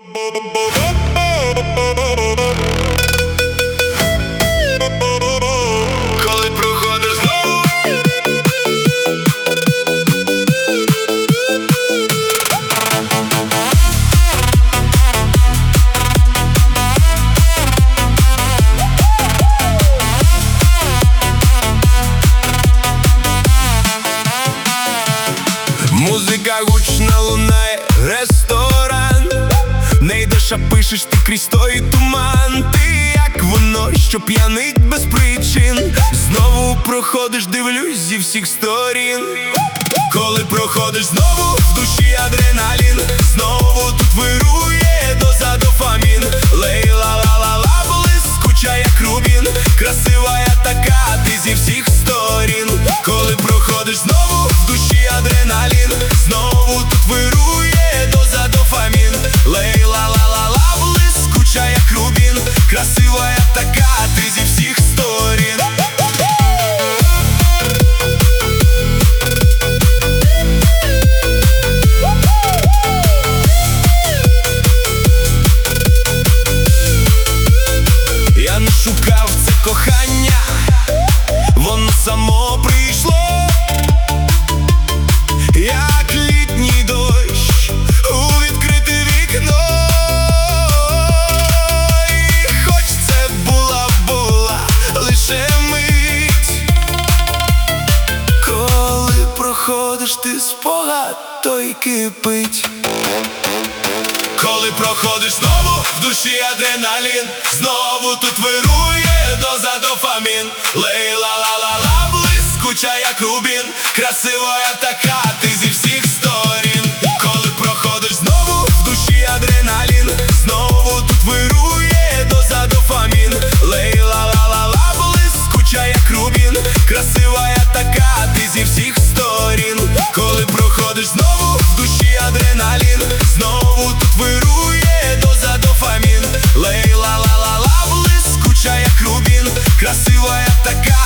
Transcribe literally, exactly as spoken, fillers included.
Коли проходиш знову, музика гучна лунає, ресторан. Не йдеш, а пишеш ти крізь той туман. Ти як воно, що п'янить без причин. Знову проходиш, дивлюсь зі всіх сторін. Коли проходиш знову, в душі адреналін. Знову тут вирує доза дофамін. Лей-ла-ла-ла-ла, блискуча як рубін. Красива я така, ти зі всіх сторін. Коли проходиш знову, в душі адреналін. Знову тут вирує доза дофамін. Лей-ла-ла-ла-ла, блискуча як рубін. Красива я така, ти зі всіх сторін. Я не шукав це кохання, воно само прийшло. Як літній дощ у відкрите вікно. І хоч це була, була лише мить. Коли проходиш ти спогад, той кипить. Коли проходиш знову, в душі адреналін. Знову тут вирує доза дофамін. Лей-ла-ла-ла-ла, блискуча як рубін. Красива я така, ти зі всіх сторін. Коли проходиш знову, в душі адреналін. Знову тут вирує доза дофамін. Лей-ла-ла-ла-ла, блискуча як рубін. Красива я така, ти зі всіх сторін. Коли проходиш знову, в душі адреналін. Знову тут вирує доза дофамін. Лей-ла-ла-ла-ла, блискуча як рубін. Красива я така,